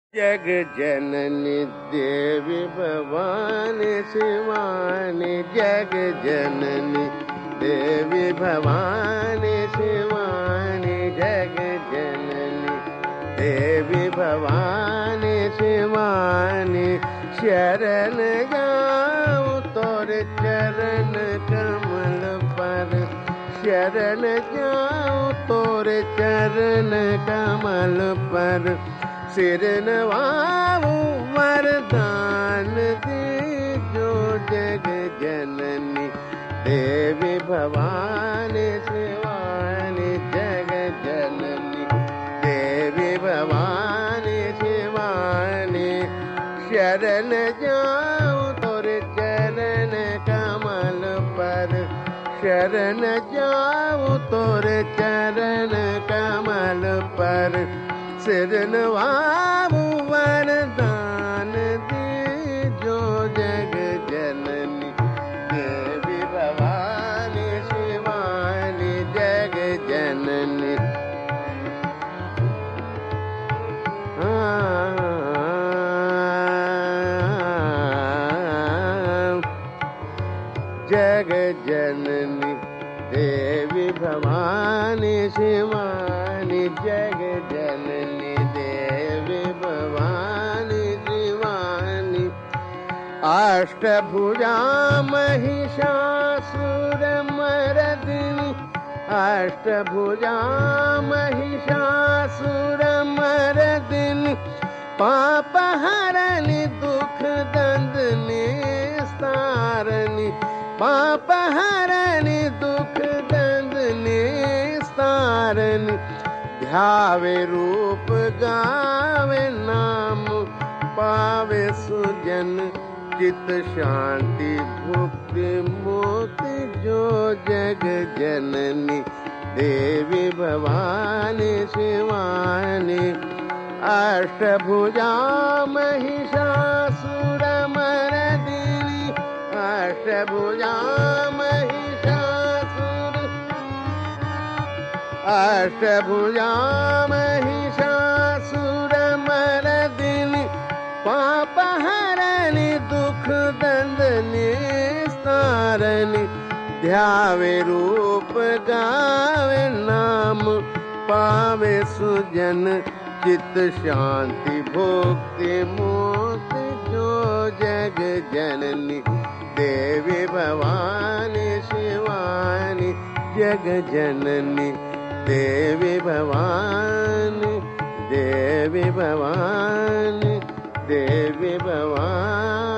जग जननी देवी भवानी शिवानी, जग जननी देवी भवानी शिवानी, जग जननी देवी भवानी शिवानी। शरण जाऊं तोरे चरण कमल पर, शरण जाऊं तोरे चरण कमल पर। सिर नवाऊं वरदान दीजो जग जननी देवी भवानी शिवानी, जग जननी देवी भवानी शिवानी। शरण जाऊं तोरे चरण कमल पर, शरण जाऊं तोरे चरण कमल पर। सिर नवाऊं वरदान दीजो जग जननी देवी भवानी शिवानी, जग जननी। जग जननी देवी भवानी शिवानी, जग जननी देवी भवानी शिवानी। अष्टभुजा महिषासुरमर्दिनी, अष्टभुजा महिषासुरमर्दिनी। पापहरनि दुख दंदनी स्तारनी, पापहरनि दुख दंदनी स्तारनी। ध्यावे रूप गावे नाम, पावे सुजन चित शांति भुक्ति मोक्ति जो जग जननी देवी भवानी शिवानी। अष्टभुजा महिषासुरमर्दिनी, अष्टभुजा महिषासुर, अष्टभुजा महिषासुरमर्दिनी। पापहरनि दुख दंदनी स्तारनी। ध्यावे रूप गावे नाम, पावे सुजन चित शांति भोक्ति मोक्ति जो जग जननी देवी भवानी शिवानी, जग जननी देवी भवानी, देवी भवानी, देवी भवानी।